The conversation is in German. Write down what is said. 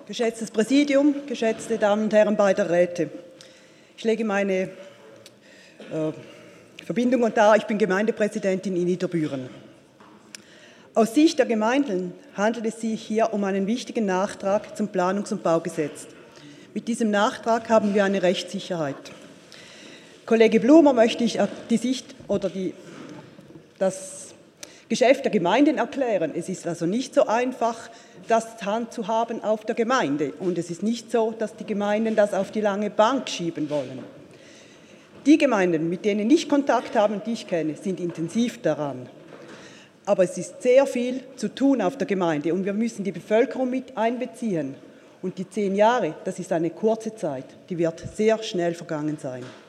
Geschätztes Präsidium, geschätzte Damen und Herren beider Räte, ich lege meine Verbindung dar. Ich bin Gemeindepräsidentin in Niederbüren. Aus Sicht der Gemeinden handelt es sich hier um einen wichtigen Nachtrag zum Planungs- und Baugesetz. Mit diesem Nachtrag haben wir eine Rechtssicherheit. Kollege Blumer möchte ich die Sicht oder das Geschäft der Gemeinden erklären. Es ist also nicht so einfach, das handzuhaben auf der Gemeinde. Und es ist nicht so, dass die Gemeinden das auf die lange Bank schieben wollen. Die Gemeinden, mit denen ich Kontakt habe und die ich kenne, sind intensiv daran. Aber es ist sehr viel zu tun auf der Gemeinde und wir müssen die Bevölkerung mit einbeziehen. Und die 10 Jahre, das ist eine kurze Zeit, die wird sehr schnell vergangen sein.